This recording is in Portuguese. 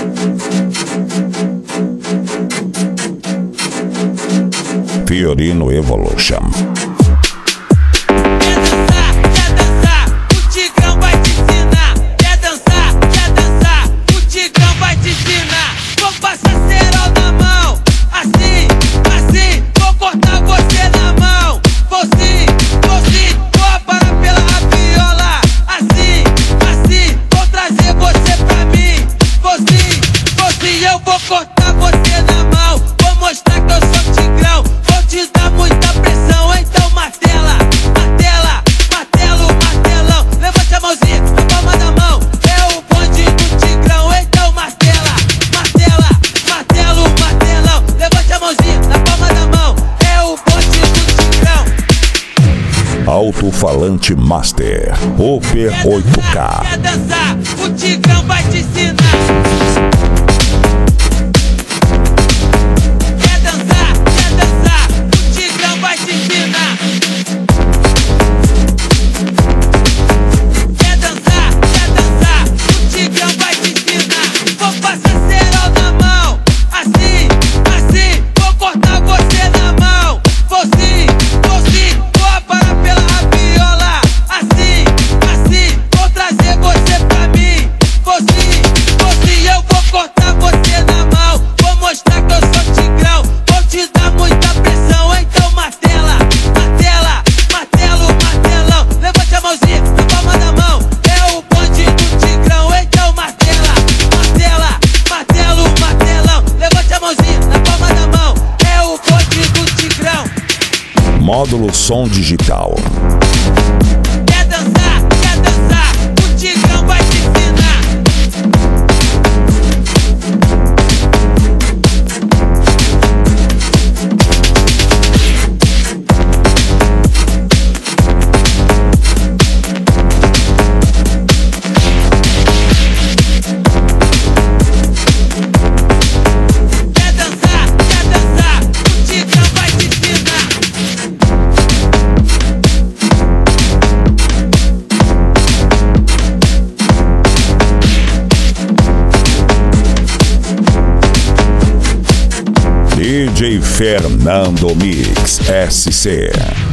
Fiorino Evolution. Alto-falante Master Oper 8K. Quer dançar? O Tigrão vai te ensinar. Quer dançar? O Tigrão vai te ensinar. Quer dançar? O Tigrão vai te ensinar. Vou passar cerol na mão, assim, vou cortar você na mão. Vou sim, vou aparar pela rabiola. Assim, vou trazer você pra mim. Vou sim, eu vou cortar você na mão. Vou mostrar que eu sou Tigrão, vou te dar muita pressão. Então martela, martelão. Levante a mãozinha na palma da mão. É o bonde do Tigrão, então martela, martelão. Levante a mãozinha na palma da mão. É o bonde do Tigrão. Módulo som digital. Quer dançar? O Tigrão vai te ensinar. Quer dançar? O Tigrão vai te ensinar. DJ Fernando Mix SC.